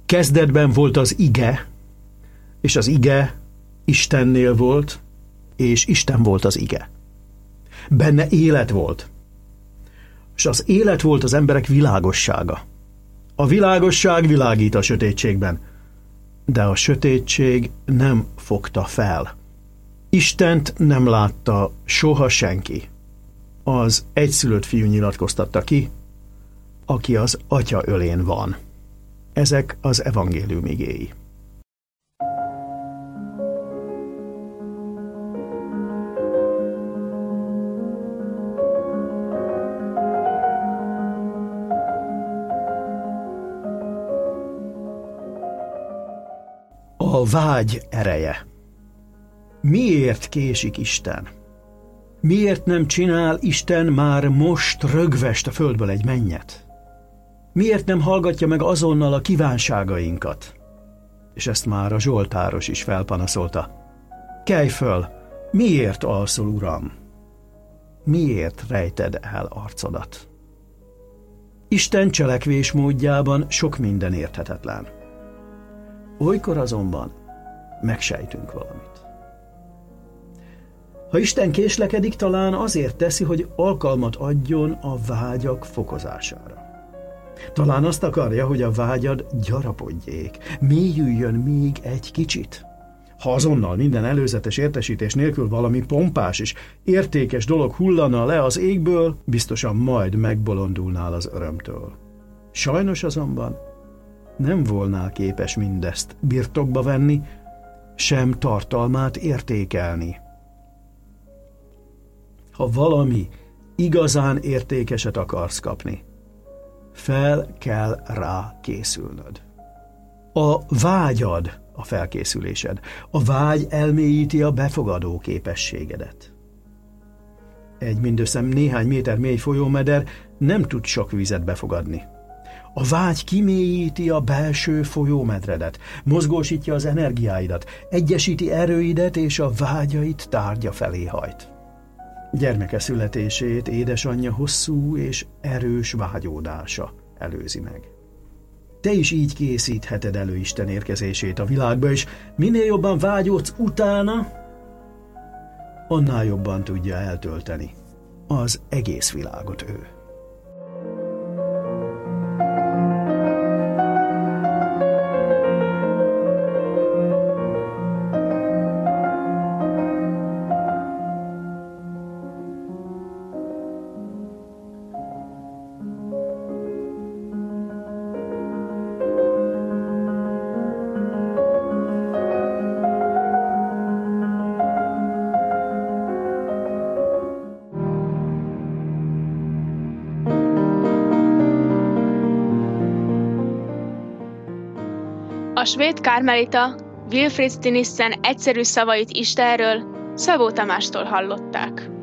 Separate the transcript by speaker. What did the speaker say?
Speaker 1: Kezdetben volt az ige, és az ige Istennél volt, és Isten volt az ige. Benne élet volt, és az élet volt az emberek világossága. A világosság világít a sötétségben, de a sötétség nem fogta fel. Istent nem látta soha senki. Az egyszülött fiú nyilatkoztatta ki, aki az Atya ölén van. Ezek az evangélium igéi. A vágy ereje. Miért késik Isten? Miért nem csinál Isten már most rögvest a földből egy mennyet? Miért nem hallgatja meg azonnal a kívánságainkat? És ezt már a zsoltáros is felpanaszolta. Kelj föl, miért alszol, Uram? Miért rejted el arcodat? Isten cselekvés módjában sok minden érthetetlen. Olykor azonban megsejtünk valamit. Ha Isten késlekedik, talán azért teszi, hogy alkalmat adjon a vágyak fokozására. Talán azt akarja, hogy a vágyad gyarapodjék, mélyüljön még egy kicsit. Ha azonnal minden előzetes értesítés nélkül valami pompás és értékes dolog hullana le az égből, biztosan majd megbolondulnál az örömtől. Sajnos azonban nem volnál képes mindezt birtokba venni, sem tartalmát értékelni. Ha valami igazán értékeset akarsz kapni, fel kell rá készülnöd. A vágyad a felkészülésed. A vágy elmélyíti a befogadó képességedet. Egy mindössze néhány méter mély folyómeder nem tud sok vizet befogadni. A vágy kimélyíti a belső folyómedredet, mozgósítja az energiáidat, egyesíti erőidet és a vágyait tárgya felé hajt. Gyermeke születését édesanyja hosszú és erős vágyódása előzi meg. Te is így készítheted elő Isten érkezését a világba, és minél jobban vágyódsz utána, annál jobban tudja eltölteni az egész világot ő.
Speaker 2: A svéd kármelita Wilfrid Stinissen egyszerű szavait Istenről Szabó Tamástól hallották.